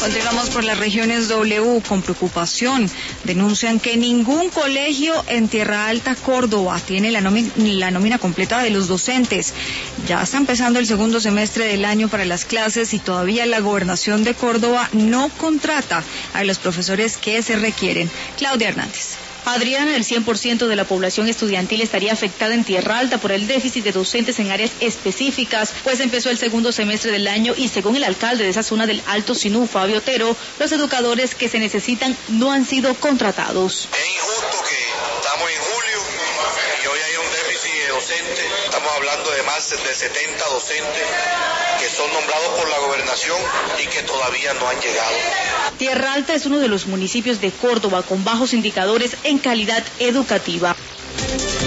Continuamos por las regiones W con preocupación. Denuncian que ningún colegio en Tierra Alta, Córdoba, tiene la nómina completa de los docentes. Ya está empezando el segundo semestre del año para las clases y todavía la gobernación de Córdoba no contrata a los profesores que se requieren. Claudia Hernández. Adriana, el 100% de la población estudiantil estaría afectada en Tierra Alta por el déficit de docentes en áreas específicas, pues empezó el segundo semestre del año y según el alcalde de esa zona del Alto Sinú, Fabio Otero, los educadores que se necesitan no han sido contratados. Es injusto que estamos en julio y hoy hay un déficit de docentes, estamos hablando de más de 70 docentes que son nombrados por la gobernación y que todavía no han llegado. Tierra Alta es uno de los municipios de Córdoba con bajos indicadores en calidad educativa.